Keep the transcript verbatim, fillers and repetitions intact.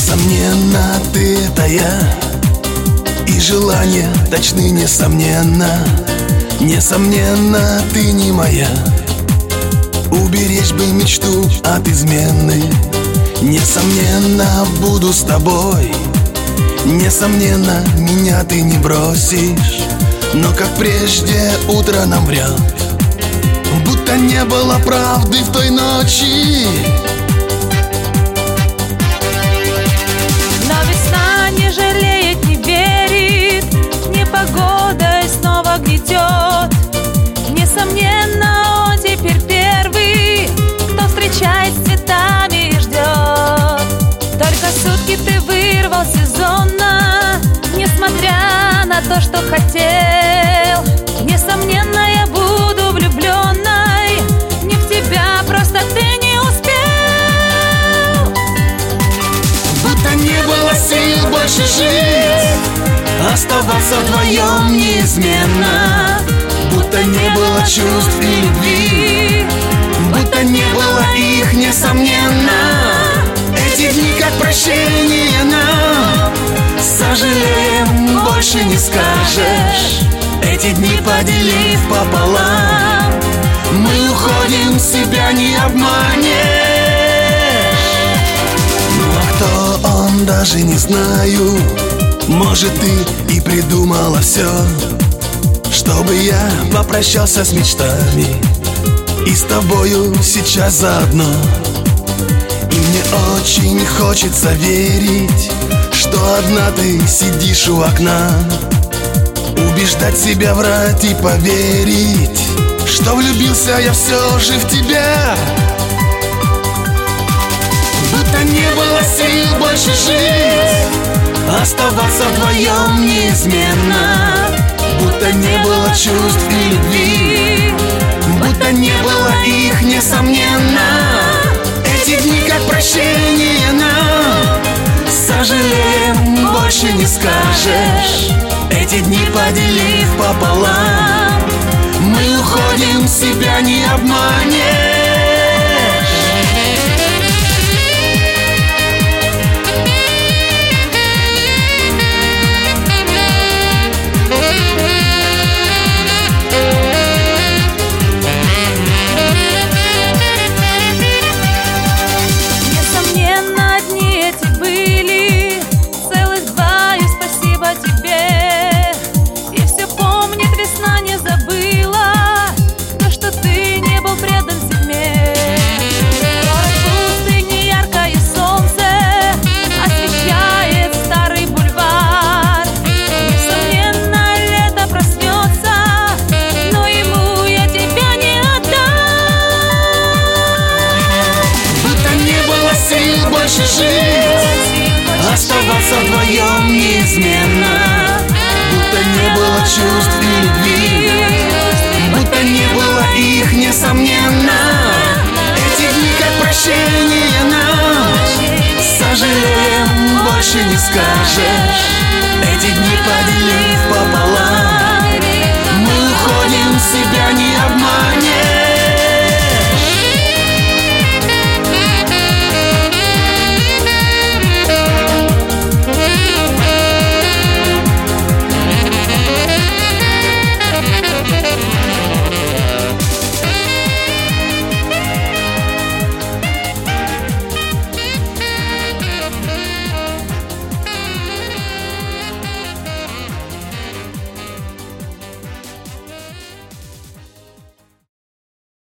Несомненно, ты — это я, и желания точны, несомненно. Несомненно, ты не моя. Уберечь бы мечту от измены. Несомненно, буду с тобой. Несомненно, меня ты не бросишь. Но как прежде утро нам врет, будто не было правды в той ночи. Но весна не жалеет, не верит, непогодой снова гнетет. Несомненно, он теперь первый, кто встречает с цветами и ждет. Только сутки ты вырвал сезонно, несмотря на то, что хотел. Несомненно, я буду влюбленной, не в тебя, просто ты не успел. Будто не было сил больше жить, оставаться вдвоем неизменно. Будто не было чувств и любви, будто не было их, несомненно. Эти дни как прощение нам, сожалеем, больше не скажешь. Эти дни поделив пополам, мы уходим, себя не обманешь. Ну а кто он, даже не знаю. Может, ты и придумала все, чтобы я попрощался с мечтами и с тобою сейчас заодно. И мне очень хочется верить, что одна ты сидишь у окна. Убеждать себя, врать и поверить, что влюбился я все же в тебя. Будто не было сил больше жить, оставаться вдвоем неизменно. Будто не было чувств и любви, будто не было их, несомненно. Эти дни как прощение нам, сожалеем, больше не скажешь. Эти дни поделив пополам, мы уходим, себя не обманешь. Больше жить, оставаться вдвоем неизменно. Будто не было чувств и любви, будто не было их, несомненно. Эти дни как прощение нам, сожалеем, больше не скажешь. Эти дни поделив пополам, мы уходим, себя не обманешь.